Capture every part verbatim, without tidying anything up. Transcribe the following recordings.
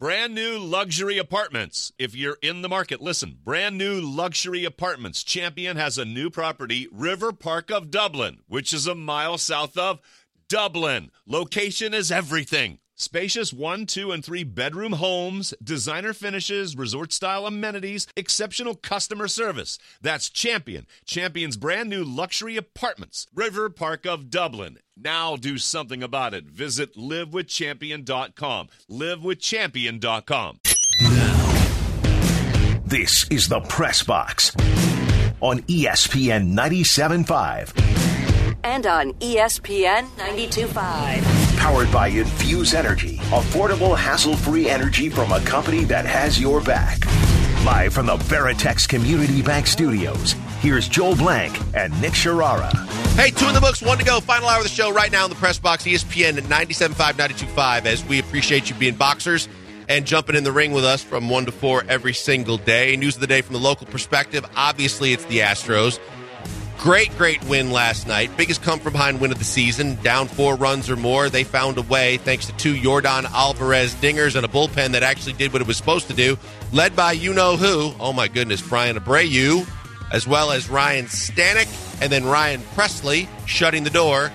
Brand new luxury apartments. If you're in the market, listen. Brand new luxury apartments. Champion has a new property, River Park of Dublin, which is a mile south of Dublin. Location is everything. Spacious one, two, and three bedroom homes, designer finishes, resort-style amenities, exceptional customer service. That's Champion. Champion's brand new luxury apartments, River Park of Dublin. Now do something about it. Visit live with champion dot com. live with champion dot com. This is the Press Box on E S P N ninety-seven point five. And on E S P N ninety-two point five. Powered by Infuse Energy. Affordable, hassle-free energy from a company that has your back. Live from the Veritex Community Bank Studios, here's Joel Blank and Nick Sharara. Hey, two in the books, one to go. Final hour of the show right now in the Press Box, E S P N ninety-seven point five, ninety-two point five, as we appreciate you being boxers and jumping in the ring with us from one to four every single day. News of the day from the local perspective, obviously it's the Astros. Great, great win last night. Biggest come-from-behind win of the season. Down four runs or more. They found a way thanks to two Yordan Alvarez dingers and a bullpen that actually did what it was supposed to do. Led by you-know-who. Oh, my goodness, Brian Abreu, as well as Ryan Stanek, and then Ryan Presley shutting the door.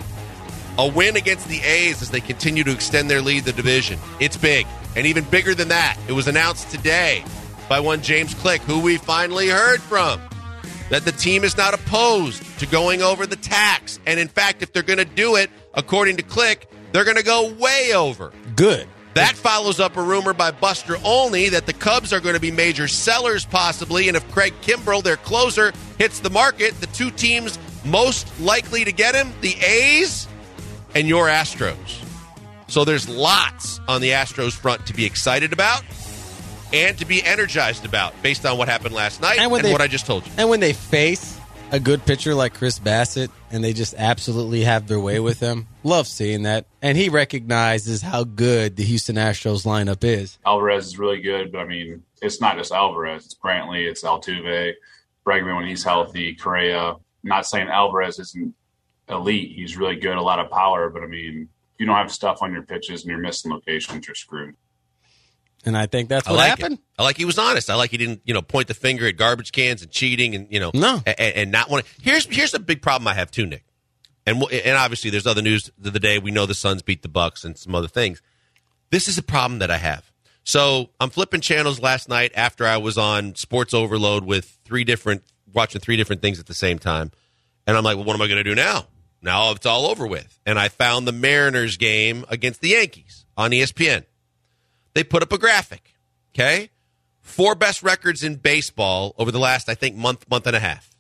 A win against the A's as they continue to extend their lead in the division. It's big, and even bigger than that. It was announced today by one James Click, who we finally heard from, that the team is not opposed to going over the tax. And, in fact, if they're going to do it, according to Click, they're going to go way over. Good. That follows up a rumor by Buster Olney that the Cubs are going to be major sellers possibly, and if Craig Kimbrell, their closer, hits the market, the two teams most likely to get him, the A's and your Astros. So there's lots on the Astros front to be excited about and to be energized about based on what happened last night and, and they, what I just told you. And when they face a good pitcher like Chris Bassett and they just absolutely have their way with him, love seeing that. And he recognizes how good the Houston Astros lineup is. Alvarez is really good, but I mean, it's not just Alvarez. It's Brantley, it's Altuve, Bregman when he's healthy, Correa. I'm not saying Alvarez isn't elite. He's really good, a lot of power, but I mean, if you don't have stuff on your pitches and you're missing locations, you're screwed. And I think that's what I like happened. It. I like he was honest. I like he didn't, you know, point the finger at garbage cans and cheating and, you know, no. and, and not want to. Here's here's the big problem I have too, Nick. And and obviously there's other news of the day. We know the Suns beat the Bucks and some other things. This is a problem that I have. So I'm flipping channels last night after I was on Sports Overload with three different, watching three different things at the same time. And I'm like, well, what am I going to do now? Now it's all over with. And I found the Mariners game against the Yankees on E S P N. They put up a graphic, okay? Four best records in baseball over the last, I think, month, month and a half.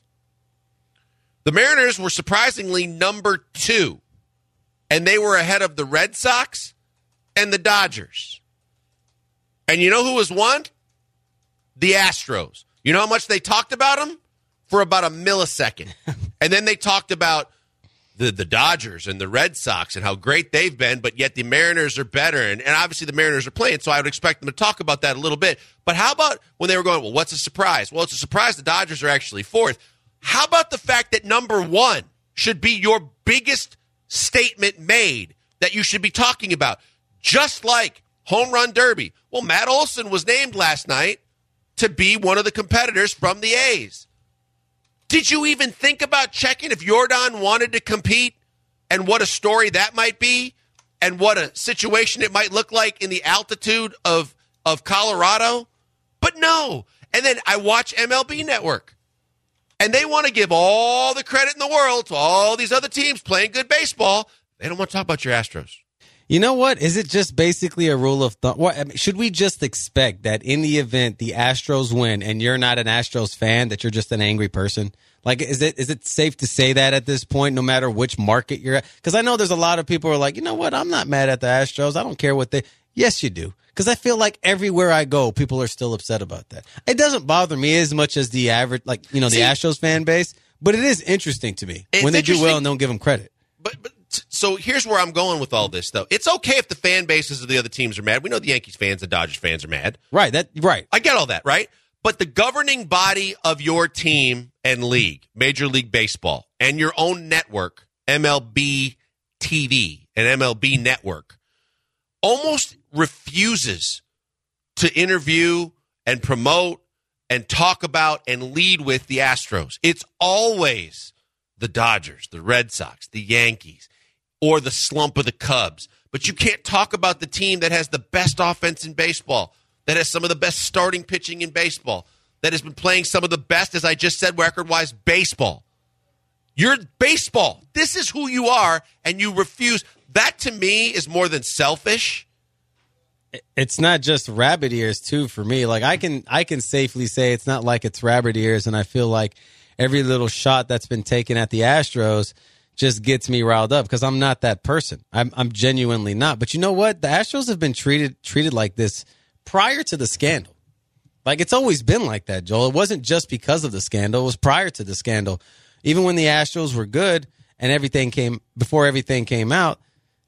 The Mariners were surprisingly number two, and they were ahead of the Red Sox and the Dodgers. And you know who was one? The Astros. You know how much they talked about them? For about a millisecond. And then they talked about the, the Dodgers and the Red Sox and how great they've been, but yet the Mariners are better. And, and obviously the Mariners are playing, so I would expect them to talk about that a little bit. But how about when they were going, well, what's a surprise? Well, it's a surprise the Dodgers are actually fourth. How about the fact that number one should be your biggest statement made that you should be talking about? Just like Home Run Derby. Well, Matt Olson was named last night to be one of the competitors from the A's. Did you even think about checking if Yordan wanted to compete and what a story that might be and what a situation it might look like in the altitude of, of Colorado? But no. And then I watch M L B Network, and they want to give all the credit in the world to all these other teams playing good baseball. They don't want to talk about your Astros. You know what? Is it just basically a rule of thumb? What, I mean, should we just expect that in the event the Astros win and you're not an Astros fan, that you're just an angry person? Like, is it is it safe to say that at this point, no matter which market you're at? Because I know there's a lot of people who are like, you know what? I'm not mad at the Astros. I don't care what they... Yes, you do. Because I feel like everywhere I go, people are still upset about that. It doesn't bother me as much as the average, like, you know, the See, Astros fan base. But it is interesting to me when they do well and don't give them credit. But, but so here's where I'm going with all this, though. It's okay if the fan bases of the other teams are mad. We know the Yankees fans, the Dodgers fans are mad. Right. That right. I get all that, right? But the governing body of your team and league, Major League Baseball, and your own network, M L B T V and M L B Network, almost refuses to interview and promote and talk about and lead with the Astros. It's always the Dodgers, the Red Sox, the Yankees, or the slump of the Cubs. But you can't talk about the team that has the best offense in baseball, that has some of the best starting pitching in baseball, that has been playing some of the best, as I just said, record-wise, baseball. You're baseball. This is who you are, and you refuse. That, to me, is more than selfish. It's not just rabbit ears, too, for me. Like, I can I can safely say it's not like it's rabbit ears, and I feel like every little shot that's been taken at the Astros just gets me riled up because I'm not that person. I'm I'm genuinely not. But you know what? The Astros have been treated treated like this prior to the scandal. Like, it's always been like that, Joel. It wasn't just because of the scandal. It was prior to the scandal. Even when the Astros were good and everything came, before everything came out,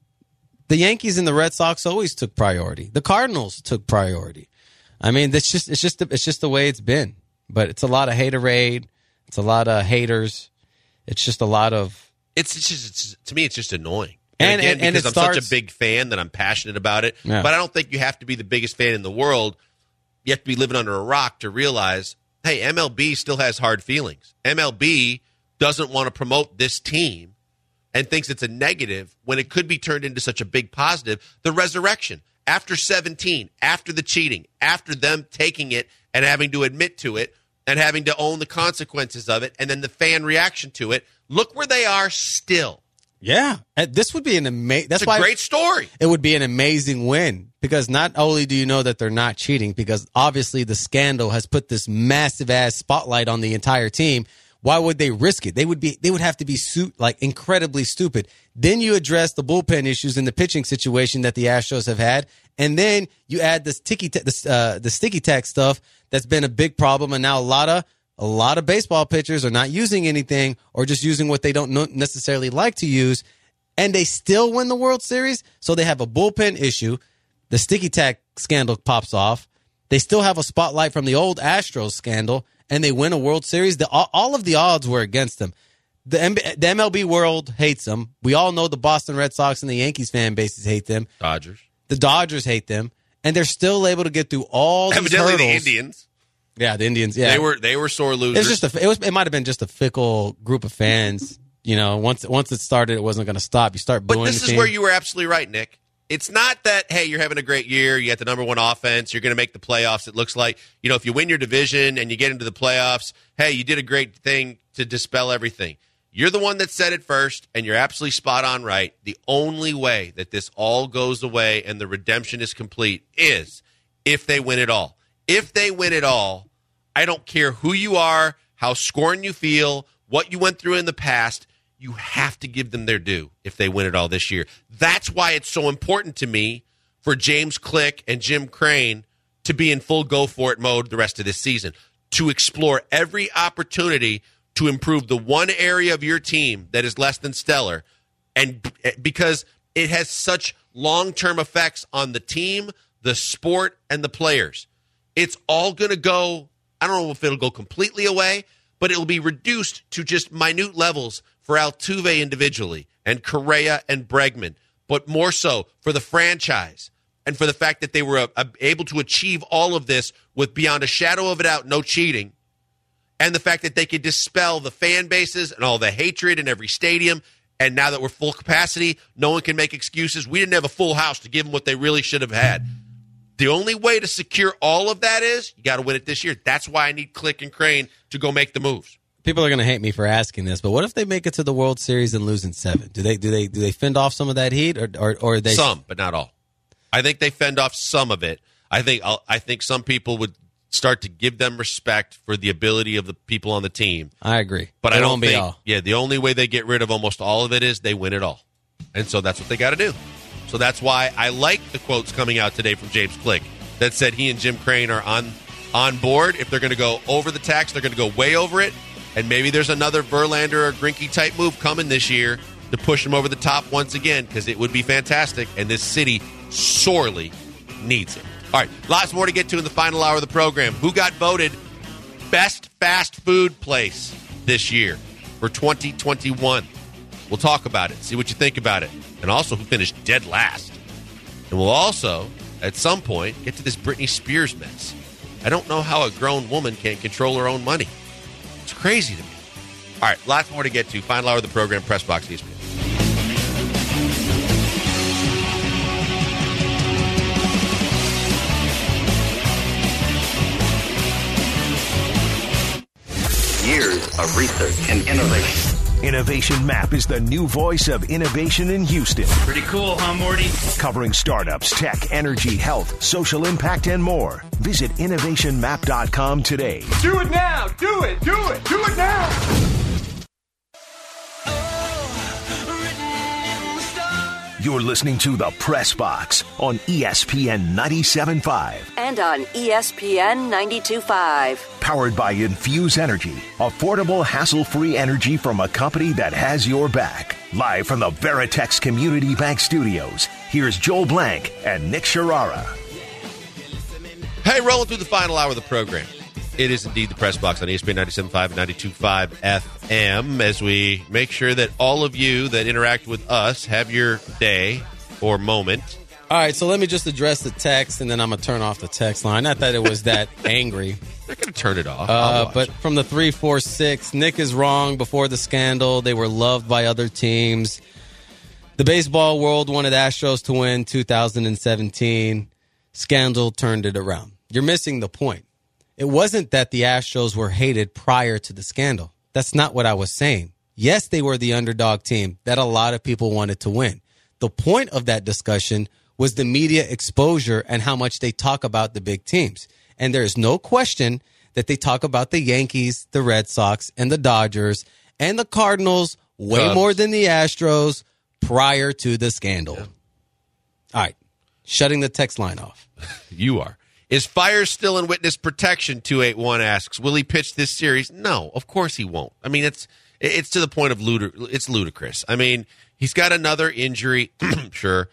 the Yankees and the Red Sox always took priority. The Cardinals took priority. I mean, that's just it's just it's just the way it's been. But it's a lot of haterade. It's a lot of haters. It's just a lot of. It's, it's just it's, to me, it's just annoying. And, And, again, and, and because it I'm starts, such a big fan that I'm passionate about it. Yeah. But I don't think you have to be the biggest fan in the world. You have to be living under a rock to realize, hey, M L B still has hard feelings. M L B doesn't want to promote this team and thinks it's a negative when it could be turned into such a big positive. The resurrection, after seventeen, after the cheating, after them taking it and having to admit to it and having to own the consequences of it, and then the fan reaction to it, look where they are still. Yeah, and this would be an amazing. That's It's a why great story. it would be an amazing win because not only do you know that they're not cheating, because obviously the scandal has put this massive ass spotlight on the entire team. Why would they risk it? They would be. They would have to be su- like incredibly stupid. Then you address the bullpen issues in the pitching situation that the Astros have had, and then you add this ticky, t- this, uh, the sticky tack stuff that's been a big problem, and now a lot of. A lot of baseball pitchers are not using anything or just using what they don't necessarily like to use, and they still win the World Series. So they have a bullpen issue. The sticky tack scandal pops off. They still have a spotlight from the old Astros scandal, and they win a World Series. The, all of the odds were against them. The, M- the M L B world hates them. We all know the Boston Red Sox and the Yankees fan bases hate them. Dodgers. The Dodgers hate them, and they're still able to get through all these Evidently, hurdles. the Indians. Yeah, the Indians. Yeah, They were they were sore losers. It was just a, it was it might have been just a fickle group of fans. You know, once once it started, it wasn't going to stop. You start booing. But this the is team. where you were absolutely right, Nick. It's not that, hey, you're having a great year, you got the number one offense, you're going to make the playoffs. It looks like, you know, if you win your division and you get into the playoffs, hey, you did a great thing to dispel everything. You're the one that said it first, and you're absolutely spot on right. The only way that this all goes away and the redemption is complete is if they win it all. If they win it all, I don't care who you are, how scorned you feel, what you went through in the past, you have to give them their due if they win it all this year. That's why it's so important to me for James Click and Jim Crane to be in full go-for-it mode the rest of this season, to explore every opportunity to improve the one area of your team that is less than stellar, and because it has such long-term effects on the team, the sport, and the players. It's all going to go, I don't know if it'll go completely away, but it'll be reduced to just minute levels for Altuve individually and Correa and Bregman, but more so for the franchise and for the fact that they were uh, able to achieve all of this with, beyond a shadow of a doubt, no cheating, and the fact that they could dispel the fan bases and all the hatred in every stadium. And now that we're full capacity, no one can make excuses. We didn't have a full house to give them what they really should have had. The only way to secure all of that is you got to win it this year. That's why I need Click and Crane to go make the moves. People are going to hate me for asking this, but what if they make it to the World Series and lose in seven? Do they do they do they fend off some of that heat, or or, or they some, but not all? I think they fend off some of it. I think I think some people would start to give them respect for the ability of the people on the team. I agree, but it I don't won't be think. all. Yeah, the only way they get rid of almost all of it is they win it all, and so that's what they got to do. So that's why I like the quotes coming out today from James Click that said he and Jim Crane are on on board. If they're going to go over the tax, they're going to go way over it. And maybe there's another Verlander or Greinke-type move coming this year to push them over the top once again, because it would be fantastic, and this city sorely needs it. All right, lots more to get to in the final hour of the program. Who got voted best fast food place this year for twenty twenty-one? We'll talk about it, see what you think about it, and also who finished dead last. And we'll also at some point, get to this Britney Spears mess. I don't know how a grown woman can't control her own money. It's crazy to me. All right, lots more to get to. Final hour of the program, Press Box E S P N. Years of research and innovation. Innovation Map is the new voice of innovation in Houston. Pretty cool, huh, Morty? Covering startups, tech, energy, health, social impact, and more. Visit innovation map dot com today. Do it now! Do it! Do it! Do it now! You're listening to The Press Box on E S P N ninety-seven point five. And on E S P N ninety-two point five. Powered by Infuse Energy. Affordable, hassle-free energy from a company that has your back. Live from the Veritex Community Bank Studios, here's Joel Blank and Nick Sharara. Hey, rolling through the final hour of the program. It is indeed The Press Box on E S P N ninety-seven point five and ninety-two point five F M as we make sure that all of you that interact with us have your day or moment. All right, so let me just address the text, and then I'm going to turn off the text line. Not that it was that angry. I'm going to turn it off. Uh, but from the three four six, Nick is wrong. Before the scandal, they were loved by other teams. The baseball world wanted Astros to win two thousand seventeen. Scandal turned it around. You're missing the point. It wasn't that the Astros were hated prior to the scandal. That's not what I was saying. Yes, they were the underdog team that a lot of people wanted to win. The point of that discussion was the media exposure and how much they talk about the big teams. And there is no question that they talk about the Yankees, the Red Sox, and the Dodgers, and the Cardinals way Cubs. more than the Astros prior to the scandal. Yeah. All right. Shutting the text line off. You are. Is Fires still in witness protection? two eight one asks. Will he pitch this series? No, of course he won't. I mean, it's it's to the point of ludic- it's ludicrous. I mean, he's got another injury, sure,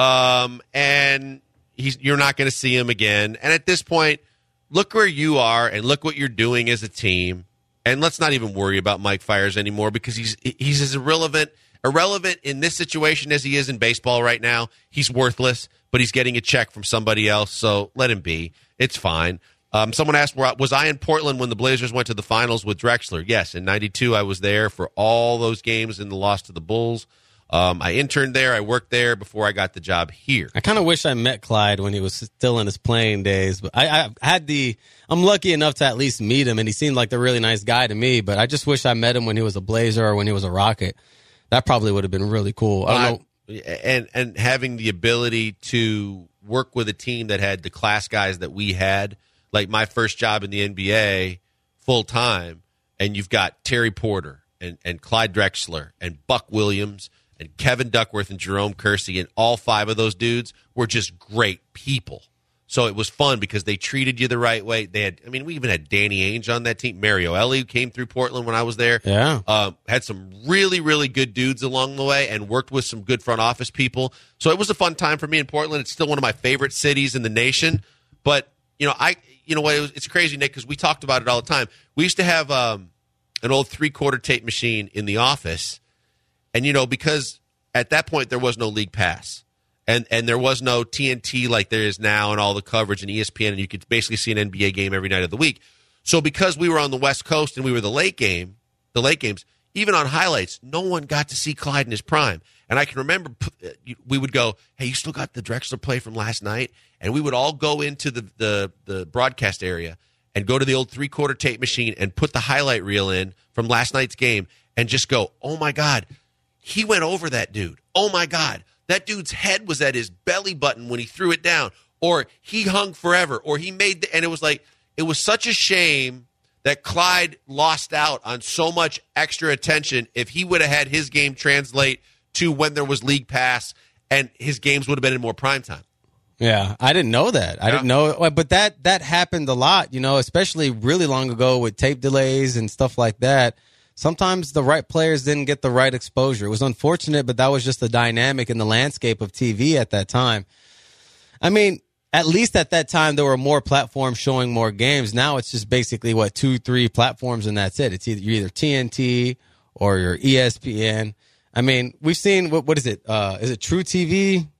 um, and he's you're not going to see him again. And at this point, look where you are and look what you're doing as a team. And let's not even worry about Mike Fiers anymore because he's he's as irrelevant irrelevant in this situation as he is in baseball right now. He's worthless. But he's getting a check from somebody else, so let him be. It's fine. Um, someone asked, was I in Portland when the Blazers went to the finals with Drexler? Yes, in ninety-two I was there for all those games in the loss to the Bulls. Um, I interned there. I worked there before I got the job here. I kind of wish I met Clyde when he was still in his playing days. But I, I had the I'm lucky enough to at least meet him, and he seemed like a really nice guy to me. But I just wish I met him when he was a Blazer or when he was a Rocket. That probably would have been really cool. I don't I, know. And and having the ability to work with a team that had the class guys that we had, like my first job in the N B A full time, and you've got Terry Porter and, and Clyde Drexler and Buck Williams and Kevin Duckworth and Jerome Kersey, and all five of those dudes were just great people. So it was fun because they treated you the right way. They had, I mean, we even had Danny Ainge on that team. Mario Ellie came through Portland when I was there. Yeah. Uh, had some really, really good dudes along the way and worked with some good front office people. So it was a fun time for me in Portland. It's still one of my favorite cities in the nation. But, you know, I, you know what, it was, it's crazy, Nick, because we talked about it all the time. We used to have um, an old three-quarter tape machine in the office. And, you know, because at that point there was no league pass. And and there was no T N T like there is now and all the coverage and E S P N, and you could basically see an N B A game every night of the week. So because we were on the West Coast and we were the late game, the late games, even on highlights, no one got to see Clyde in his prime. And I can remember we would go, hey, you still got the Drexler play from last night? And we would all go into the, the, the broadcast area and go to the old three-quarter tape machine and put the highlight reel in from last night's game and just go, oh, my God, he went over that dude. Oh, my God. That dude's head was at his belly button when he threw it down, or he hung forever, or he made the, and it was like, it was such a shame that Clyde lost out on so much extra attention. If he would have had his game translate to when there was league pass, and his games would have been in more prime time. Yeah, I didn't know that. I yeah. didn't know, but that that happened a lot, you know, especially really long ago with tape delays and stuff like that. Sometimes the right players didn't get the right exposure. It was unfortunate, but that was just the dynamic in the landscape of T V at that time. I mean, at least at that time, there were more platforms showing more games. Now it's just basically, what, two, three platforms, and that's it. It's either, you're either T N T or you're E S P N. I mean, we've seen, what, what is it? Uh, is it True T V?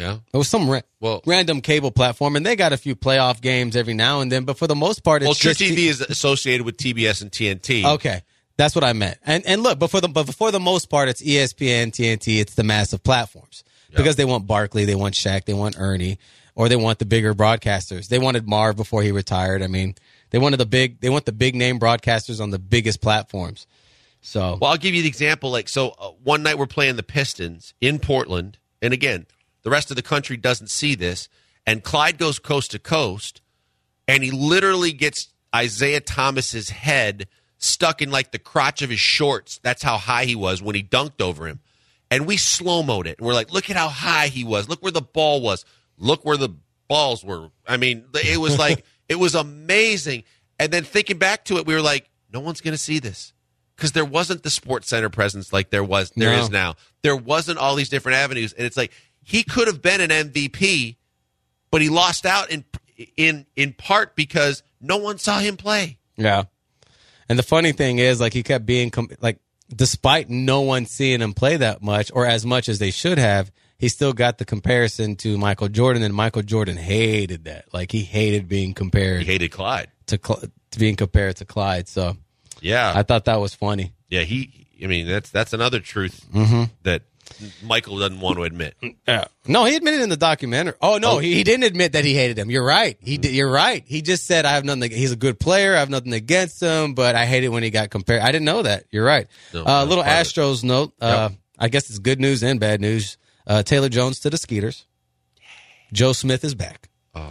Yeah. It was some ra- Well- random cable platform, and they got a few playoff games every now and then. But for the most part, it's Well, True just T V is associated with T B S and T N T. Okay, that's what I meant. And and look, but for the but for the most part, it's E S P N, T N T. It's the massive platforms because they want Barkley, they want Shaq, they want Ernie, or they want the bigger broadcasters. They wanted Marv before he retired. I mean, they wanted the big. They want the big name broadcasters on the biggest platforms. So, Well, I'll give you the example. Like, so uh, one night we're playing the Pistons in Portland, and again, the rest of the country doesn't see this, and Clyde goes coast to coast, and he literally gets Isaiah Thomas's head stuck in like the crotch of his shorts. That's how high he was when he dunked over him. And we slow-moed it, and we're like, look at how high he was. Look where the ball was. Look where the balls were. I mean, it was like, it was amazing. And then thinking back to it, we were like, no one's going to see this. Because there wasn't the Sports Center presence like there was there No. is now. There wasn't all these different avenues, and it's like he could have been an M V P, but he lost out in in in part because no one saw him play. yeah. And the funny thing is, like, he kept being com- like, despite no one seeing him play that much or as much as they should have, he still got the comparison to Michael Jordan, and Michael Jordan hated that. Like, he hated being compared He hated Clyde. to Cl- to being compared to Clyde. So Yeah, I thought that was funny. yeah. He. I mean, that's that's another truth Mm-hmm. that Michael doesn't want to admit. Yeah. No, he admitted in the documentary. Oh no, Oh. he, he didn't admit that he hated him. You're right. He did, you're right. He just said I have nothing. He's a good player. I have nothing against him, but I hate it when he got compared. I didn't know that. You're right. No, uh, no, little part of it. Astros note. Uh, I guess it's good news and bad news. Uh, Taylor Jones to the Skeeters. Joe Smith is back.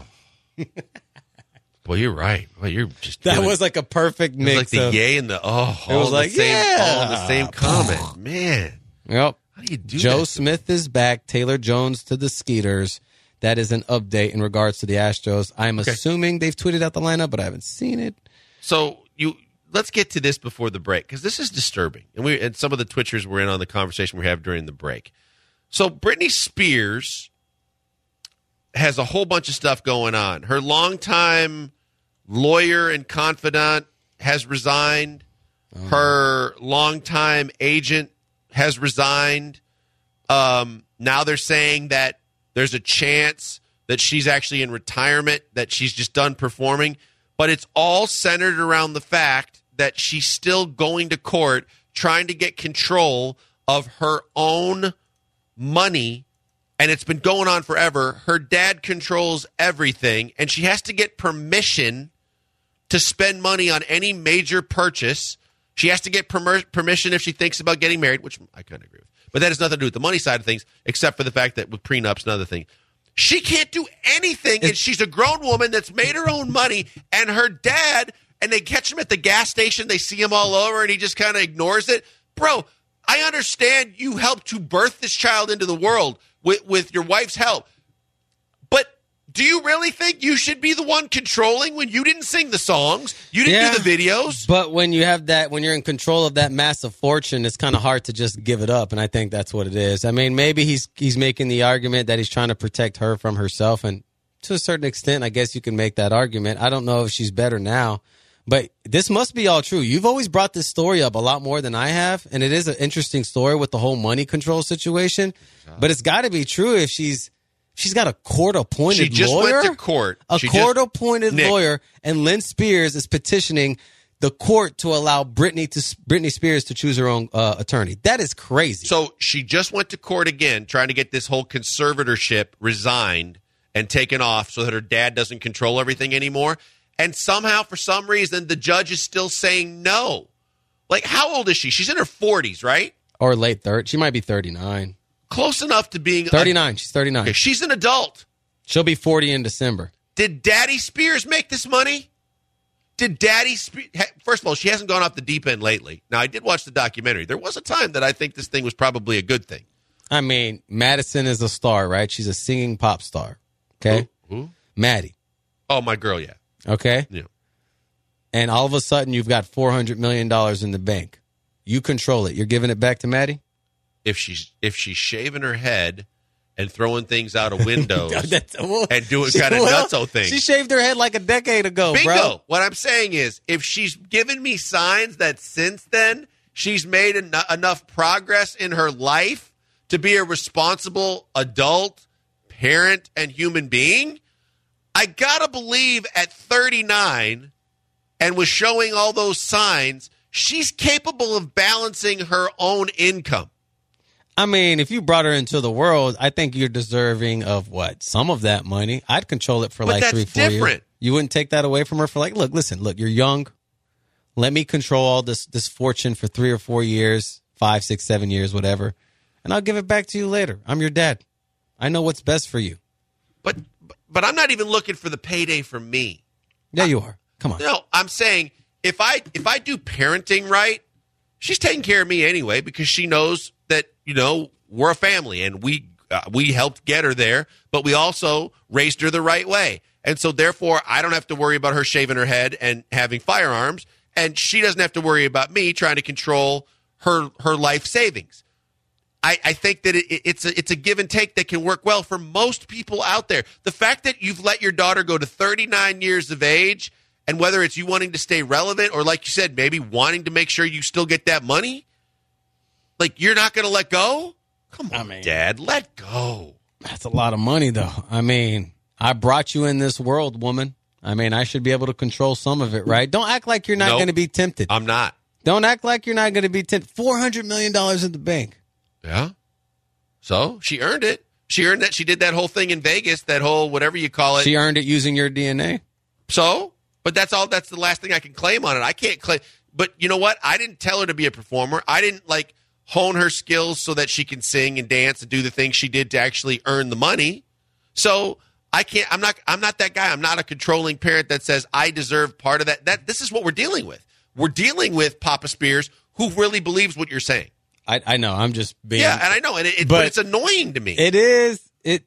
Boy, you're right. Boy, you're just That doing- was like a perfect it was mix like the of. yay and the oh. It all was in the like, same, all in the yeah. same comment. Man, Yep. how do you do Joe that? Smith is back. Taylor Jones to the Skeeters. That is an update in regards to the Astros. I'm assuming they've tweeted out the lineup, but I haven't seen it. So you let's get to this before the break because this is disturbing, and we and some of the Twitchers were in on the conversation we have during the break. So Britney Spears has a whole bunch of stuff going on. Her longtime lawyer and confidant has resigned. Her longtime agent has resigned. Um, now they're saying that there's a chance that she's actually in retirement, that she's just done performing. But it's all centered around the fact that she's still going to court trying to get control of her own money. And it's been going on forever. Her dad controls everything, and she has to get permission to spend money on any major purchase. She has to get permer- permission if she thinks about getting married, which I kind of agree with. But that has nothing to do with the money side of things, except for the fact that with prenups and other things, she can't do anything, and she's a grown woman that's made her own money, and her dad, and they catch him at the gas station, they see him all over, and he just kind of ignores it. Bro, I understand you helped to birth this child into the world with, with your wife's help, but do you really think you should be the one controlling when you didn't sing the songs, you didn't Yeah. do the videos? But when you have that, when you're in control of that massive fortune, it's kind of hard to just give it up. And I think that's what it is. I mean, maybe he's he's making the argument that he's trying to protect her from herself. And to a certain extent, I guess you can make that argument. I don't know if she's better now, but this must be all true. You've always brought this story up a lot more than I have. And it is an interesting story with the whole money control situation. But it's got to be true if she's she's got a court-appointed She just lawyer. went to court. A She just- court-appointed Nick. lawyer, and Lynn Spears is petitioning the court to allow Britney to Britney Spears to choose her own uh, attorney. That is crazy. So she just went to court again, trying to get this whole conservatorship resigned and taken off so that her dad doesn't control everything anymore. And somehow, for some reason, the judge is still saying no. Like, how old is she? She's in her forties, right? Or late third. She might be thirty-nine. Close enough to being... thirty-nine. She's thirty-nine. Okay, she's an adult. She'll be forty in December. Did Daddy Spears make this money? Did Daddy Spears... First of all, she hasn't gone off the deep end lately. Now, I did watch the documentary. There was a time that I think this thing was probably a good thing. I mean, Madison is a star, right? She's a singing pop star. Okay? Who? Who? Maddie. Oh, my girl, yeah. Okay? Yeah. And all of a sudden, you've got four hundred million dollars in the bank. You control it. You're giving it back to Maddie? If she's if she's shaving her head and throwing things out of windows That's- well, and doing she- kind of well, nutso things. She shaved her head like a decade ago, Bingo. bro. What I'm saying is, if she's given me signs that since then she's made en- enough progress in her life to be a responsible adult, parent and human being, I gotta believe at thirty-nine and was showing all those signs, she's capable of balancing her own income. I mean, if you brought her into the world, I think you're deserving of what? Some of that money. I'd control it for But like that's three, four different. years. You wouldn't take that away from her for like, look, listen, look, you're young. Let me control all this this fortune for three or four years, five, six, seven years, whatever, and I'll give it back to you later. I'm your dad. I know what's best for you. But but I'm not even looking for the payday from me. Yeah, you are. Come on. No, I'm saying if I if I do parenting right, she's taking care of me anyway because she knows that, you know, we're a family and we uh, we helped get her there, but we also raised her the right way. And so therefore, I don't have to worry about her shaving her head and having firearms, and she doesn't have to worry about me trying to control her her life savings. I, I think that it, it's a it's a give and take that can work well for most people out there. The fact that you've let your daughter go to thirty-nine years of age, and whether it's you wanting to stay relevant or, like you said, maybe wanting to make sure you still get that money, like you're not going to let go? Come on, I mean, Dad, let go. That's a lot of money, though. I mean, I brought you in this world, woman. I mean, I should be able to control some of it, right? Don't act like you're not Nope. going to be tempted. I'm not. Don't act like you're not going to be tempted. four hundred million dollars in the bank. Yeah. So she earned it. She earned that. She did that whole thing in Vegas, that whole whatever you call it. She earned it using your D N A. So, but that's all. That's the last thing I can claim on it. I can't claim. But you know what? I didn't tell her to be a performer. I didn't like hone her skills so that she can sing and dance and do the things she did to actually earn the money. So I can't. I'm not. I'm not that guy. I'm not a controlling parent that says I deserve part of that. That this is what we're dealing with. We're dealing with Papa Spears, who really believes what you're saying. I, I know. I'm just being. Yeah, and I know, and it, it, but but it's annoying to me. It is. It.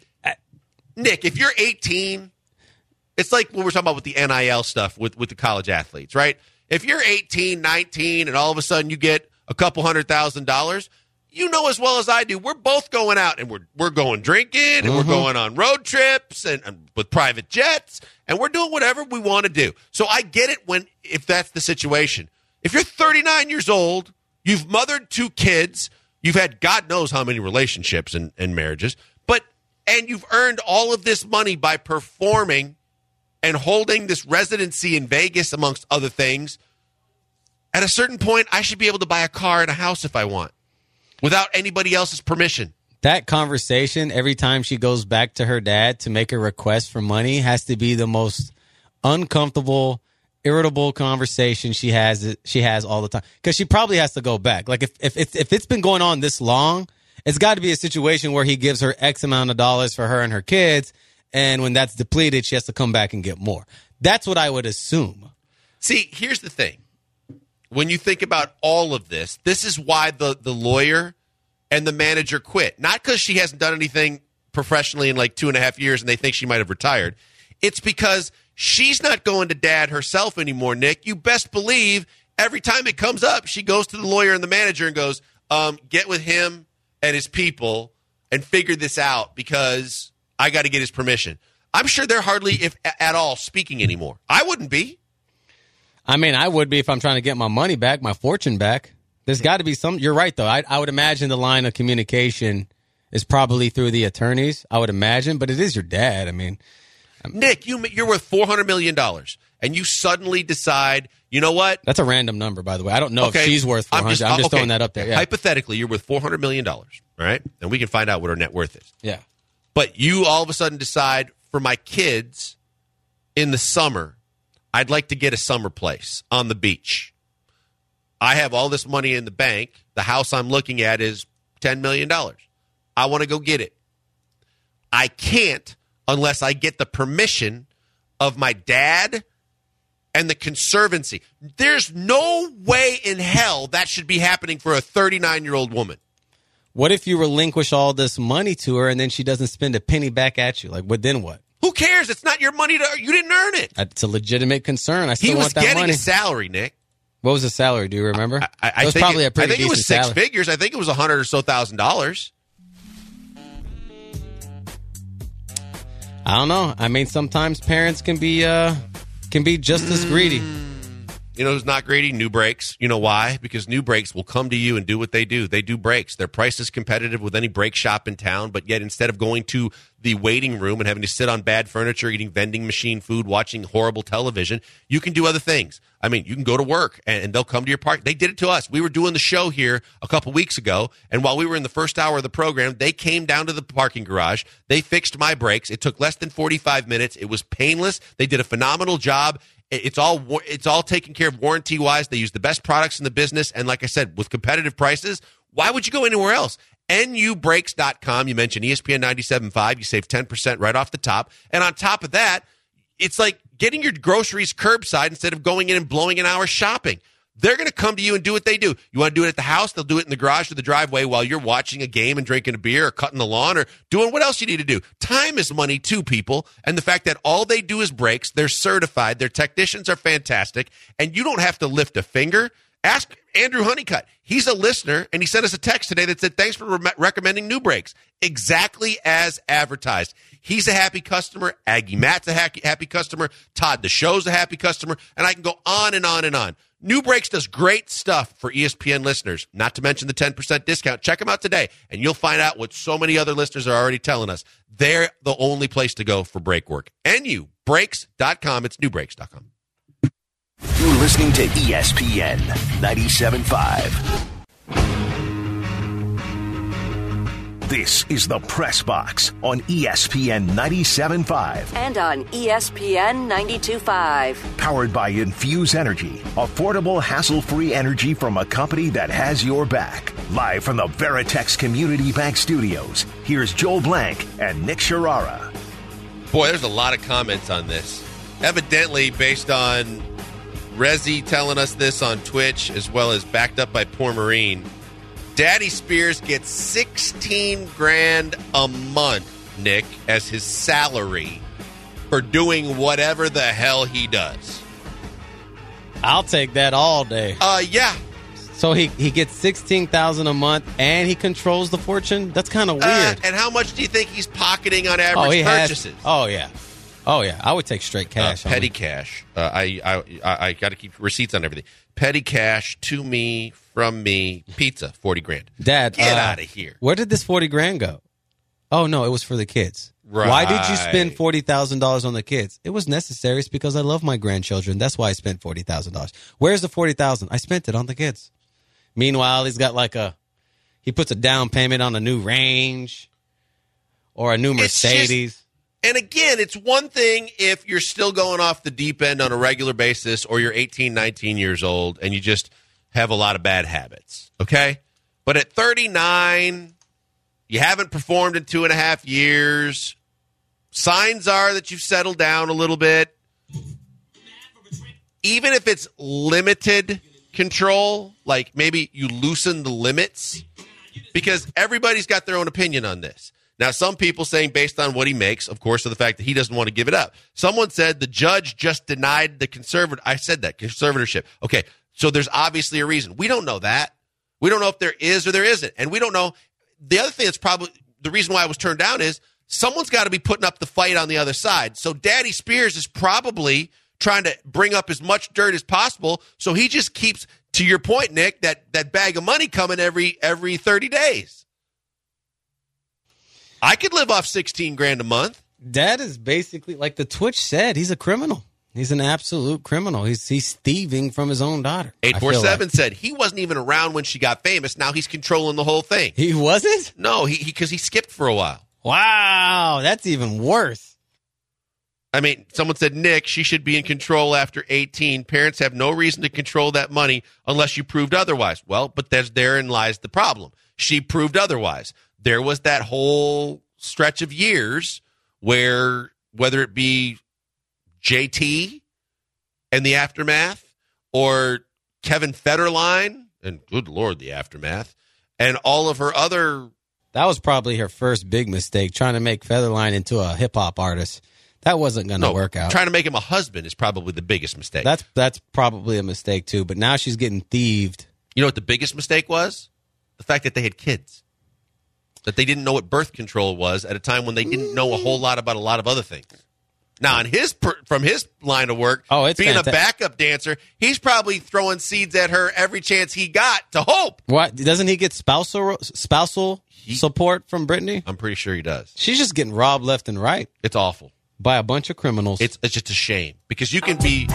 Nick, if you're eighteen, it's like what we're talking about with the N I L stuff with, with the college athletes, right? If you're eighteen, nineteen, and all of a sudden you get a couple hundred thousand dollars, you know as well as I do, we're both going out and we're we're going drinking and Mm-hmm. we're going on road trips and, and with private jets and we're doing whatever we want to do. So I get it when if that's the situation. If you're thirty-nine years old, you've mothered two kids, you've had God knows how many relationships and, and marriages, but and you've earned all of this money by performing and holding this residency in Vegas, amongst other things. At a certain point, I should be able to buy a car and a house if I want, without anybody else's permission. That conversation, every time she goes back to her dad to make a request for money, has to be the most uncomfortable, irritable conversation she has she has all the time. Because she probably has to go back. Like, if, if, it's, if it's been going on this long, it's got to be a situation where he gives her X amount of dollars for her and her kids, and when that's depleted, she has to come back and get more. That's what I would assume. See, here's the thing. When you think about all of this, this is why the, the lawyer and the manager quit. Not because she hasn't done anything professionally in like two and a half years and they think she might have retired. It's because she's not going to dad herself anymore, Nick. You best believe every time it comes up, she goes to the lawyer and the manager and goes, um, get with him and his people and figure this out because I got to get his permission. I'm sure they're hardly, if at all, speaking anymore. I wouldn't be. I mean, I would be if I'm trying to get my money back, my fortune back. There's got to be some. You're right, though. I, I would imagine the line of communication is probably through the attorneys. I would imagine, but it is your dad. I mean, Nick, you, you're worth four hundred million dollars, and you suddenly decide, you know what? that's a random number, by the way. I don't know if she's worth four hundred. I'm just, I'm just okay. throwing that up there. Yeah. Hypothetically, you're worth four hundred million dollars, all right? And we can find out what her net worth is. yeah. But you all of a sudden decide, for my kids in the summer, I'd like to get a summer place on the beach. I have all this money in the bank. The house I'm looking at is ten million dollars. I want to go get it. I can't unless I get the permission of my dad and the conservancy. There's no way in hell that should be happening for a thirty-nine-year-old woman. What if you relinquish all this money to her and then she doesn't spend a penny back at you? Like, what then what? Who cares? It's not your money. To, you didn't earn it. It's a legitimate concern. I still He was want that getting money. a salary, Nick. What was the salary? Do you remember? I, I it was think probably it, a pretty I think it decent was six salary. figures. I think it was a hundred or so thousand dollars. I don't know. I mean, sometimes parents can be uh, can be just as greedy. You know who's not greedy? New Brakes. You know why? Because New Brakes will come to you and do what they do. They do brakes. Their price is competitive with any brake shop in town, but yet instead of going to the waiting room and having to sit on bad furniture, eating vending machine food, watching horrible television. You can do other things. I mean, you can go to work and, and they'll come to your park. They did it to us. We were doing the show here a couple weeks ago, and while we were in the first hour of the program, they came down to the parking garage. They fixed my brakes. It took less than forty-five minutes. It was painless. They did a phenomenal job. It's all it's all taken care of warranty-wise. They use the best products in the business, and like I said, with competitive prices, why would you go anywhere else? N U brakes dot com. You mentioned E S P N ninety-seven point five. You save ten percent right off the top. And on top of that, it's like getting your groceries curbside instead of going in and blowing an hour shopping. They're going to come to you and do what they do. You want to do it at the house, they'll do it in the garage or the driveway while you're watching a game and drinking a beer or cutting the lawn or doing what else you need to do. Time is money too, people. And the fact that all they do is brakes, they're certified, their technicians are fantastic, and you don't have to lift a finger. Ask Andrew Honeycutt. He's a listener, and he sent us a text today that said, thanks for re- recommending New Brakes. Exactly as advertised. He's a happy customer. Aggie Matt's a happy, happy customer. Todd the Show's a happy customer. And I can go on and on and on. New Brakes does great stuff for E S P N listeners, not to mention the ten percent discount. Check them out today, and you'll find out what so many other listeners are already telling us. They're the only place to go for brake work. N U brakes dot com. It's new brakes dot com. You're listening to E S P N ninety-seven point five. This is the Press Box on E S P N ninety-seven point five. And on E S P N ninety-two point five. Powered by Infuse Energy, affordable, hassle-free energy from a company that has your back. Live from the Veritex Community Bank Studios, here's Joel Blank and Nick Sharara. Boy, there's a lot of comments on this. Evidently, based on Rezi telling us this on Twitch, as well as backed up by Poor Marine, Daddy Spears gets sixteen grand a month, Nick, as his salary for doing whatever the hell he does. I'll take that all day. Uh, yeah. So he, he gets sixteen thousand dollars a month, and he controls the fortune? That's kind of weird. Uh, and how much do you think he's pocketing on average oh, he purchases? Has, oh, yeah. Oh, yeah. I would take straight cash. Uh, petty cash. Uh, I I, I, I got to keep receipts on everything. Petty cash to me, from me, pizza, forty grand. Dad, get uh, out of here. Where did this forty grand go? Oh, no, it was for the kids. Right. Why did you spend forty thousand dollars on the kids? It was necessary. It's because I love my grandchildren. That's why I spent forty thousand dollars. Where's the forty thousand dollars? I spent it on the kids. Meanwhile, he's got like a, he puts a down payment on a new Range or a new Mercedes. Just, and again, it's one thing if you're still going off the deep end on a regular basis, or you're eighteen, nineteen years old and you just have a lot of bad habits, okay? But at thirty-nine, you haven't performed in two and a half years. Signs are that you've settled down a little bit. Even if it's limited control, like maybe you loosen the limits, because everybody's got their own opinion on this. Now, some people saying based on what he makes, of course, of the fact that he doesn't want to give it up. Someone said the judge just denied the conservative. I said that, conservatorship. Okay, so there's obviously a reason. We don't know that. We don't know if there is or there isn't. And we don't know. The other thing that's probably the reason why it was turned down is someone's got to be putting up the fight on the other side. So Daddy Spears is probably trying to bring up as much dirt as possible. So he just keeps, to your point, Nick, that, that bag of money coming every every thirty days. I could live off sixteen grand a month. Dad is basically, like the Twitch said, he's a criminal. He's an absolute criminal. He's he's thieving from his own daughter. eight four seven like. Said he wasn't even around when she got famous. Now he's controlling the whole thing. He wasn't? No, he because he, he skipped for a while. Wow, that's even worse. I mean, someone said, Nick, she should be in control after eighteen. Parents have no reason to control that money unless you proved otherwise. Well, but there's, therein lies the problem. She proved otherwise. There was that whole stretch of years where, whether it be J T and the aftermath, or Kevin Federline, and good Lord, the aftermath, and all of her other... That was probably her first big mistake, trying to make Federline into a hip-hop artist. That wasn't going to no, work out. Trying to make him a husband is probably the biggest mistake. That's that's probably a mistake, too. But now she's getting thieved. You know what the biggest mistake was? The fact that they had kids. That they didn't know what birth control was at a time when they didn't know a whole lot about a lot of other things. Now, in his per, from his line of work, Oh, it's being fantastic. a backup dancer, he's probably throwing seeds at her every chance he got to hope. What doesn't he get spousal spousal support from Britney? I'm pretty sure he does. She's just getting robbed left and right It's awful. by a bunch of criminals. It's it's just a shame because you can be,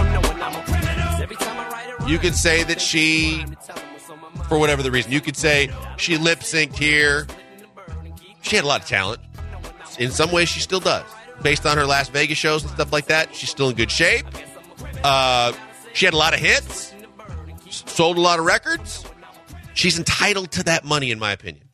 you could say that she, for whatever the reason, you could say she lip synced here. She had a lot of talent. In some ways, she still does. Based on her Las Vegas shows and stuff like that, she's still in good shape. Uh, she had a lot of hits, s- sold a lot of records. She's entitled to that money, in my opinion.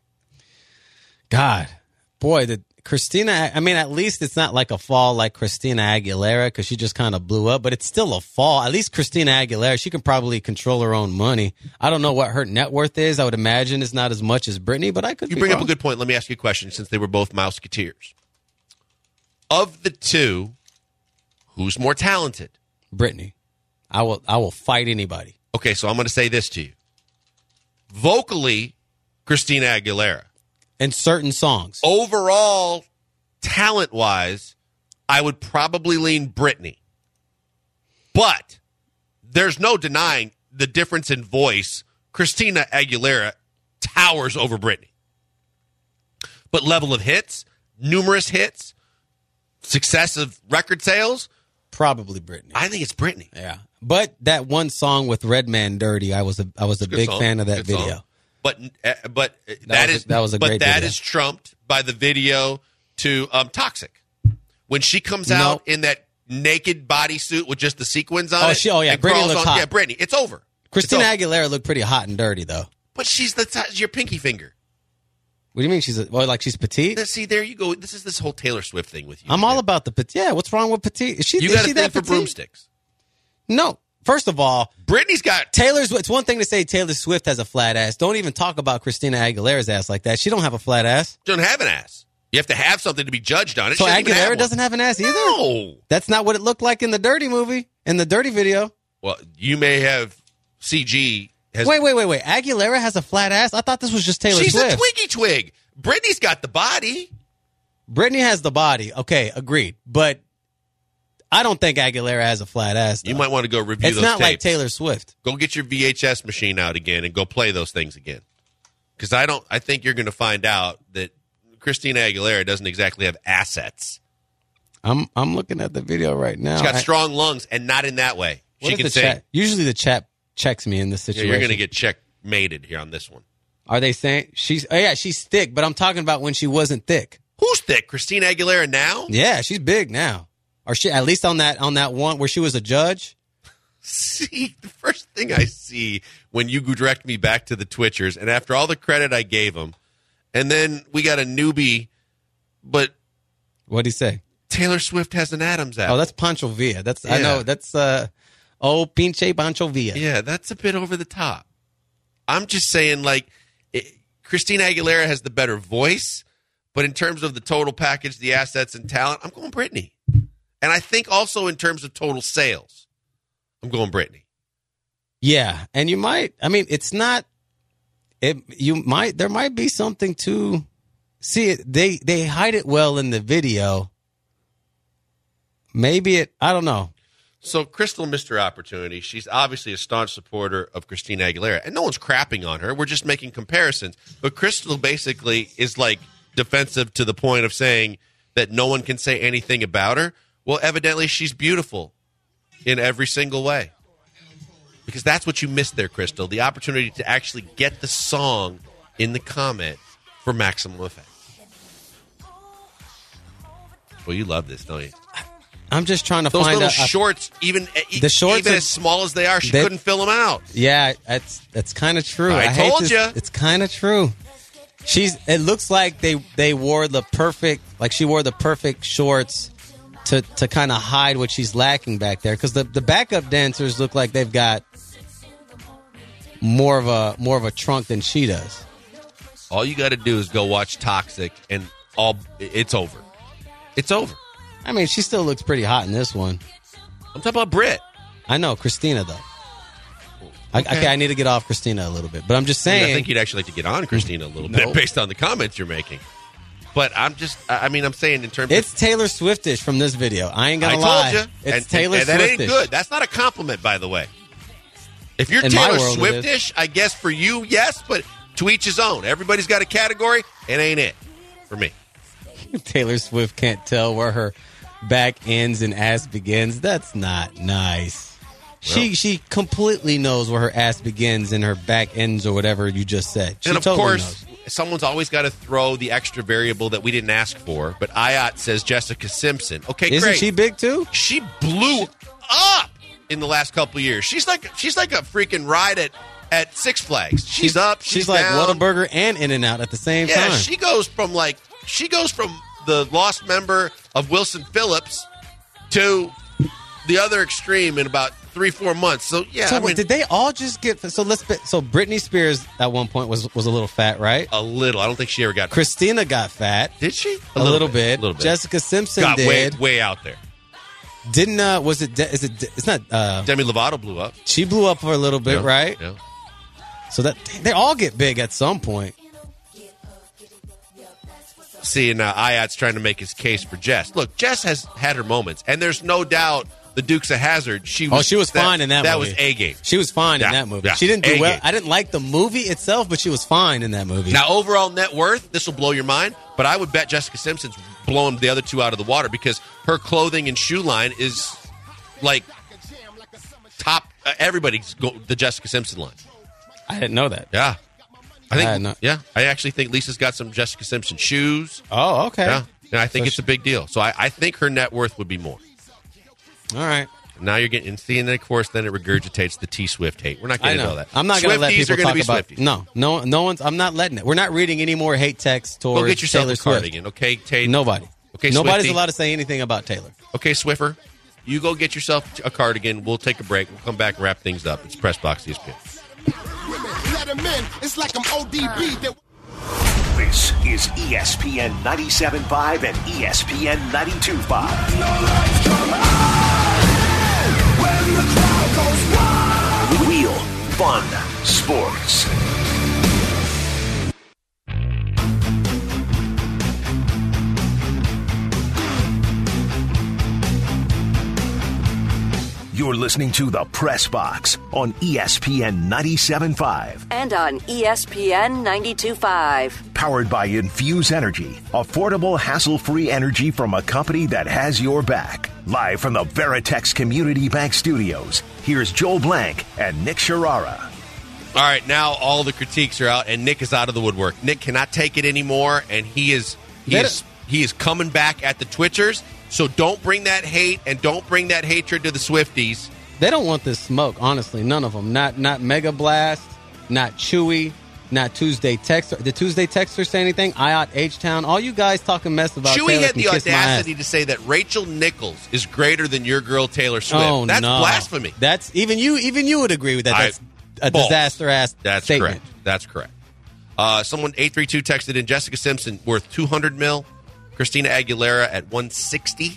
God, boy, the Christina. I mean, at least it's not like a fall like Christina Aguilera because she just kind of blew up. But it's still a fall. At least Christina Aguilera, she can probably control her own money. I don't know what her net worth is. I would imagine it's not as much as Britney, but I could. You be bring wrong. up a good point. Let me ask you a question since they were both Mouseketeers. Of the two, who's more talented? Britney. I will. I will fight anybody. Okay, so I'm going to say this to you. Vocally, Christina Aguilera. In certain songs. Overall, talent-wise, I would probably lean Britney. But there's no denying the difference in voice. Christina Aguilera towers over Britney. But level of hits, numerous hits, success of record sales, Probably Britney. I think it's Britney. Yeah, but that one song with Redman, "Dirty," I was a I was a Good big song. fan of that Good song. video. But uh, but that was a- is that was a but great that video. is trumped by the video to um, Toxic. When she comes No. out in that naked bodysuit with just the sequins on Oh, it. she- oh, yeah, and Britney crawls looks on- hot. Yeah, Britney. It's over. Christina It's over. Aguilera looked pretty hot and dirty though. But she's the size your pinky finger. What do you mean she's a, well, like she's petite? Now, see, there you go. This is this whole Taylor Swift thing with you. I'm all man. about the petite. Yeah, what's wrong with petite? Is she? You is got she a thing that for petite? broomsticks. No. First of all, Britney's got. Taylor's. It's one thing to say Taylor Swift has a flat ass. Don't even talk about Christina Aguilera's ass like that. She don't have a flat ass. Don't have an ass. You have to have something to be judged on it. So She doesn't even have Aguilera one. doesn't have an ass either. No. That's not what it looked like in the Dirty movie. In the Dirty video. Well, you may have C G. Has, Wait, wait, wait, wait. Aguilera has a flat ass. I thought this was just Taylor She's Swift. a twiggy twig. Britney's got the body. Britney has the body. Okay, agreed. But I don't think Aguilera has a flat ass. Though. You might want to go review It's those not like tapes. Taylor Swift. Go get your V H S machine out again and go play those things again. Because I don't. I think you're going to find out that Christina Aguilera doesn't exactly have assets. I'm I'm looking at the video right now. She's got I- strong lungs, and not in that way. what She if can the sing. chat- Usually the chat checks me in this Yeah, situation. you're going to get checkmated here on this one. Are they saying she's? Oh yeah, she's thick. But I'm talking about when she wasn't thick. Who's thick? Christina Aguilera now? Yeah, she's big now. Or she at least on that on that one where she was a judge. See, the first thing I see when you direct me back to the Twitchers, and after all the credit I gave them, and then we got a newbie, but What'd he say? Taylor Swift has an Adam's apple. Oh, that's Pancho Villa. That's I Yeah. know. That's uh, oh pinche Pancho Villa. Yeah, that's a bit over the top. I'm just saying, like, it, Christina Aguilera has the better voice, but in terms of the total package, the assets and talent, I'm going Britney. And I think also in terms of total sales, I'm going Britney. Yeah, and you might. I mean, it's not. It you might. There might be something to see. It they they hide it well in the video. Maybe it. I don't know. So Crystal missed her opportunity. She's obviously a staunch supporter of Christina Aguilera, and no one's crapping on her. We're just making comparisons. But Crystal basically is like defensive to the point of saying that no one can say anything about her. Well, evidently she's beautiful in every single way. Because that's what you missed there, Crystal, the opportunity to actually get the song in the comment for maximum effect. Well, you love this, don't you? I'm just trying to Those find little a, a- shorts, even The shorts even are- as small as they are, she they- couldn't fill them out. Yeah, that's that's kind of true. I hate told this- ya. It's kind of true. She's. It looks like they they wore the perfect. Like she wore the perfect shorts to to kind of hide what she's lacking back there. Because the the backup dancers look like they've got more of a more of a trunk than she does. All you got to do is go watch Toxic, and all it's over. It's over. I mean, she still looks pretty hot in this one. I'm talking about Brit. I know Christina though. I, okay, I need to get off Christina a little bit, but I'm just saying. I think you'd actually like to get on Christina a little No. bit based on the comments you're making. But I'm just, I mean, I'm saying in terms It's of. Taylor Swiftish from this video. I ain't I gonna told lie. you. It's and, Taylor and, and that Swiftish. ain't good. That's not a compliment, by the way. If you're In my Taylor world, it is. Swiftish, I guess for you, yes, but to each his own. Everybody's got a category. It ain't it for me. Taylor Swift can't tell where her back ends and ass begins. That's not nice. She Well. she completely knows where her ass begins and her back ends or whatever you just said. She and of totally course, knows. someone's always got to throw the extra variable that we didn't ask for. But Ayat says Jessica Simpson. Okay, Isn't great. she big too? She blew up in the last couple of years. She's like she's like a freaking ride at, at Six Flags. She's, up. She's, She's like down. Whataburger and In-N-Out at the same Yeah, time. she goes from like she goes from the lost member of Wilson Phillips to the other extreme in about three four months. So yeah, so I mean, did they all just get? So let's. be- So Britney Spears at one point was was a little fat, right? a little. I don't think she ever got. Christina got fat. Did she? A, little, bit. A little bit. Jessica Simpson got way did. way out there. Didn't uh was it De- is it De- it's not uh Demi Lovato blew up. she blew up for a little bit, Yeah, right? Yeah. So that they all get big at some point. See, and uh, Ayat's trying to make his case for Jess. Look, Jess has had her moments, and there's no doubt the Dukes of Hazzard. She was, Oh, she was fine in that That movie. was A game. She was fine Yeah, in that movie. yeah, She didn't do A well. game. I didn't like the movie itself, but she was fine in that movie. Now, overall net worth, this will blow your mind, but I would bet Jessica Simpson's blowing the other two out of the water because her clothing and shoe line is like top. Uh, everybody's go, the Jessica Simpson line. I didn't know that. Yeah. I think, I had not- yeah, I actually think Lisa's got some Jessica Simpson shoes. Oh, okay. Yeah, and I think So it's a big deal. So I, I think her net worth would be more. All right. Now you're getting, and seeing, of course, then it regurgitates the T Swift hate. We're not I getting into know. all that. I'm not going to let Swifties people are going talk to be about. Swifties. No, no, no one's. I'm not letting it. We're not reading any more hate texts towards Go get yourself Taylor a Swift. cardigan, okay, Tate? Nobody. Okay, Nobody's Swiftie. allowed to say anything about Taylor. Okay, Swiffer, you go get yourself a cardigan. We'll take a break. We'll come back and wrap things up. It's Press Box E S P N. Let him in. It's like I'm O D B. That- This is E S P N ninety-seven point five and E S P N ninety-two point five. Real fun sports. You're listening to The Press Box on E S P N ninety-seven point five. And on E S P N ninety-two point five. Powered by Infuse Energy, affordable, hassle-free energy from a company that has your back. Live from the Veritex Community Bank Studios, here's Joel Blank and Nick Sharara. All right, now all the critiques are out, and Nick is out of the woodwork. Nick cannot take it anymore, and he is he That- is he is coming back at the Twitchers. So don't bring that hate, and don't bring that hatred to the Swifties. They don't want this smoke, honestly. None of them. Not not Mega Blast, not Chewy, not Tuesday Texter. Did Tuesday Texter say anything? I O T H-Town. All you guys talking mess about Chewy Taylor had can the kiss my audacity ass. to say that Rachel Nichols is greater than your girl Taylor Swift. Oh, That's no. blasphemy. That's even you. Even you would agree with that. I- That's a Balls. disaster ass That's statement. correct. That's correct. Uh, someone eight three two texted in Jessica Simpson worth two hundred mil, Christina Aguilera at one sixty.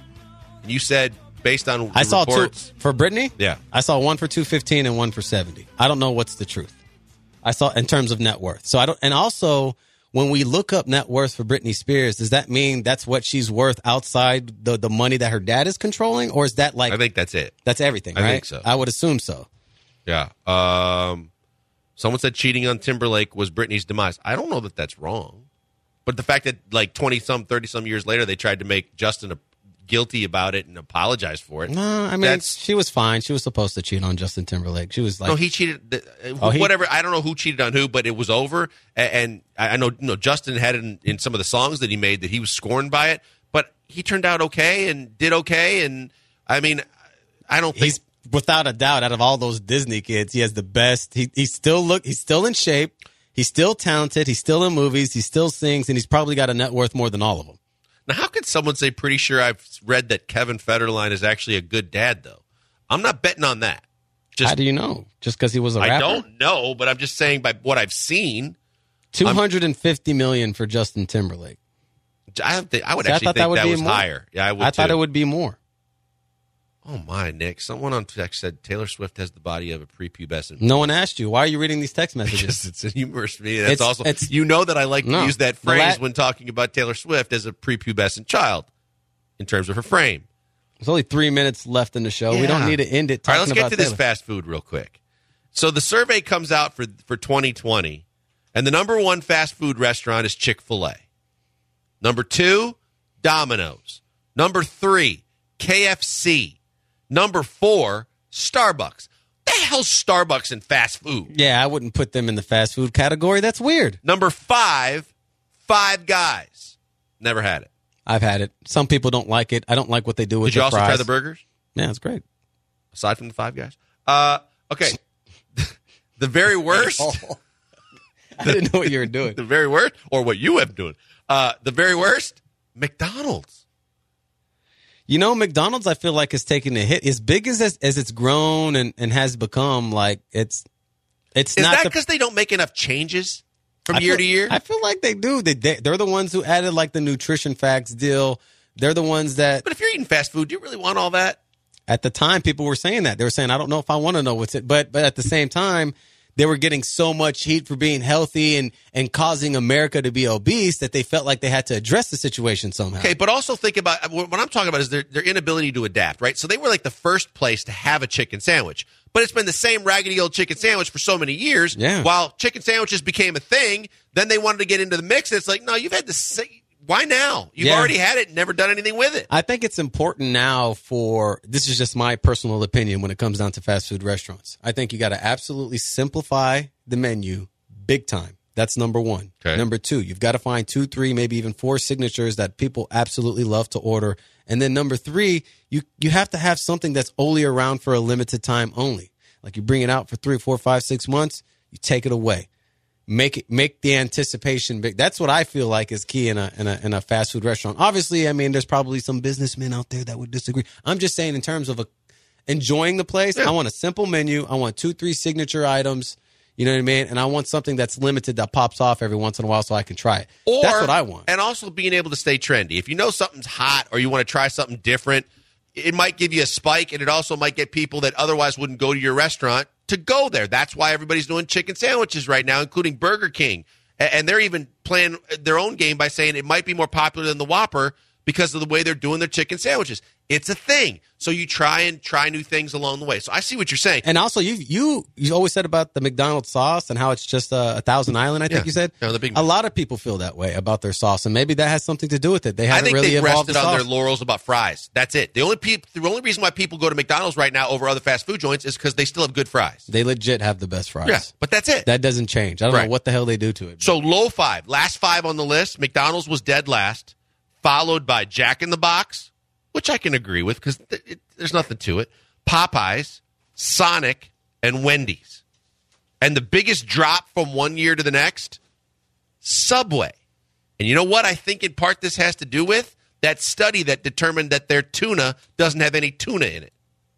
And you said based on the I saw reports, two for Brittany. Yeah. I saw one for two fifteen and one for seventy. I don't know what's the truth. I saw in terms of net worth. So I don't. And also, when we look up net worth for Britney Spears, does that mean that's what she's worth outside the the money that her dad is controlling, or is that like I think that's it. that's everything? I Right? think so. I would assume so. Yeah. Um, someone said cheating on Timberlake was Britney's demise. I don't know that that's wrong, but the fact that like twenty some, thirty some years later, they tried to make Justin a, guilty about it and apologize for it. No, I mean That's- she was fine. She was supposed to cheat on Justin Timberlake. She was like, No, he cheated. uh, Oh, he- whatever. I don't know who cheated on who, but it was over. And, and I I know, you know, Justin had it in, in some of the songs that he made that he was scorned by it, but he turned out okay and did okay. And I mean, I don't think he's without a doubt out of all those Disney kids, he has the best. He he still look. He's still in shape. He's still talented. He's still in movies. He still sings, and he's probably got a net worth more than all of them. Now, how could someone say pretty sure I've read that Kevin Federline is actually a good dad, though? I'm not betting on that. Just How do you know? Just because he was a I rapper? don't know, but I'm just saying by what I've seen. Two hundred and fifty million for Justin Timberlake. I, have to, I would See, I actually thought think that would that be was more. higher. Yeah, I would I thought too. it would be more. Oh, my, Nick. Someone on text said Taylor Swift has the body of a prepubescent. No one asked you. Why are you reading these text messages? It's humorous to me. That's It's- also, it's- you know that I like No. to use that The phrase la- when talking about Taylor Swift as a prepubescent child in terms of her frame. There's only three minutes left in the show. We don't Yeah. need to end it All right, talking let's get about to this Taylor. fast food real quick. So the survey comes out for, for twenty twenty, and the number one fast food restaurant is Chick-fil-A. Number two, Domino's. Number three, K F C. Number four, Starbucks. The hell's Starbucks in fast food? Yeah, I wouldn't put them in the fast food category. That's weird. Number five, Five Guys. Never had it. I've had it. Some people don't like it. I don't like what they do with Did you the also fries. try the burgers? Yeah, it's great. Aside from the Five Guys? Uh, okay. The very worst. I didn't know what you were doing. The very worst, or what you have doing. Uh, the very worst, McDonald's. You know, McDonald's, I feel like, is taking a hit. As big as as it's grown and, and has become, like, it's it's Is not that the- because they don't make enough changes from I year feel- to year? I feel like they do. They, they, they're the ones who added, like, the nutrition facts deal. They're the ones that, But if you're eating fast food, do you really want all that? at the time, people were saying that. They were saying, I don't know if I want to know what's it. But but at the same time, they were getting so much heat for being healthy and, and causing America to be obese that they felt like they had to address the situation somehow. Okay, but also think about what I'm talking about is their, their inability to adapt, right? So they were like the first place to have a chicken sandwich, but it's been the same raggedy old chicken sandwich for so many years. Yeah. While chicken sandwiches became a thing, then they wanted to get into the mix. And it's like, no, you've had the same. Why now? You've Yeah. already had it and never done anything with it. I think it's important now for, this is just my personal opinion when it comes down to fast food restaurants. I think you got to absolutely simplify the menu big time. That's number one. Okay. Number two, you've got to find two, three, maybe even four signatures that people absolutely love to order. And then number three, you, you have to have something that's only around for a limited time only. Like you bring it out for three, four, five, six months, you take it away. Make it, make the anticipation big. That's what I feel like is key in a, in a in a fast food restaurant. Obviously, I mean, there's probably some businessmen out there that would disagree. I'm just saying, in terms of a, enjoying the place, I want a simple menu. I want two, three signature items. You know what I mean? And I want something that's limited that pops off every once in a while so I can try it. Or, that's what I want. And also being able to stay trendy. If you know something's hot or you want to try something different, it might give you a spike, and it also might get people that otherwise wouldn't go to your restaurant to go there. That's why everybody's doing chicken sandwiches right now, including Burger King. And they're even playing their own game by saying it might be more popular than the Whopper because of the way they're doing their chicken sandwiches. It's a thing. So you try and try new things along the way. So I see what you're saying. And also, you you you always said about the McDonald's sauce and how it's just a, a Thousand Island. I think Yeah. you said Yeah, the Big a Mac. lot of people feel that way about their sauce, and maybe that has something to do with it. They I haven't think really they've evolved rested the on sauce. their laurels about fries. That's it. The only peop- the only reason why people go to McDonald's right now over other fast food joints is because they still have good fries. They legit have the best fries. Yeah, but that's it. That doesn't change. I don't Right. know what the hell they do to it. So low five, last five on the list. McDonald's was dead last, followed by Jack in the Box, which I can agree with because th- it, there's nothing to it. Popeyes, Sonic, and Wendy's. And the biggest drop from one year to the next, Subway. And you know what I think in part this has to do with? That study that determined that their tuna doesn't have any tuna in it.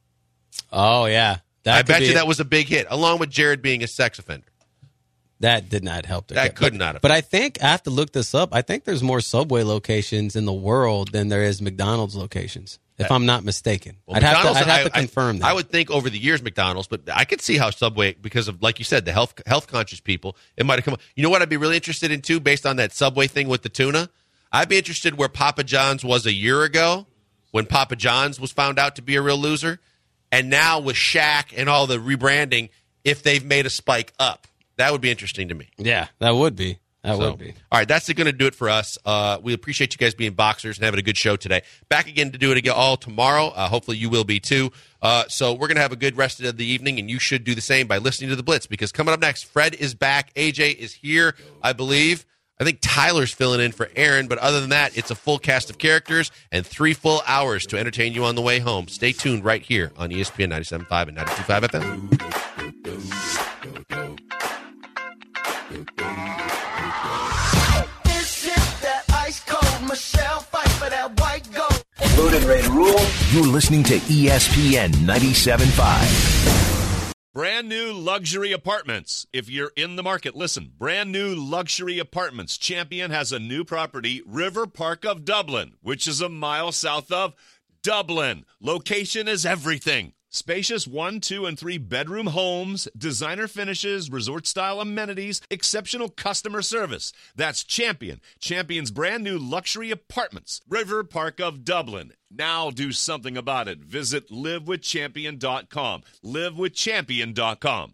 Oh yeah, that I could bet be you it. that was a big hit, along with Jared being a sex offender. That did not help. Their That case. could but, not have. But I think I have to look this up. I think there's more Subway locations in the world than there is McDonald's locations, if I'm not mistaken. Well, I'd have to, McDonald's, I'd have to I- I- confirm that. I would think over the years McDonald's, but I could see how Subway, because of, like you said, the health health conscious people, it might have come. You know what I'd be really interested in too, based on that Subway thing with the tuna? I'd be interested where Papa John's was a year ago when Papa John's was found out to be a real loser, and now with Shaq and all the rebranding, if they've made a spike up. That would be interesting to me. Yeah, that would be. That So, would be. All right, that's going to do it for us. Uh, we appreciate you guys being boxers and having a good show today. Back again to do it again all tomorrow. Uh, hopefully you will be too. Uh, so we're going to have a good rest of the evening, and you should do the same by listening to the Blitz, because coming up next, Fred is back. A J is here, I believe. I think Tyler's filling in for Aaron, but other than that, it's a full cast of characters and three full hours to entertain you on the way home. Stay tuned right here on E S P N ninety-seven point five and ninety-two point five F M. This is that ice cold Michelle fight for that white gold. Loaded Red Rule. You're listening to E S P N ninety-seven point five. Brand new luxury apartments. If you're in the market, listen. Brand new luxury apartments. Champion has a new property, River Park of Dublin, which is a mile south of Dublin. Location is everything. Spacious one, two, and three bedroom homes, designer finishes, resort-style amenities, exceptional customer service. That's Champion. Champion's brand new luxury apartments. River Park of Dublin. Now do something about it. Visit live with champion dot com. live with champion dot com.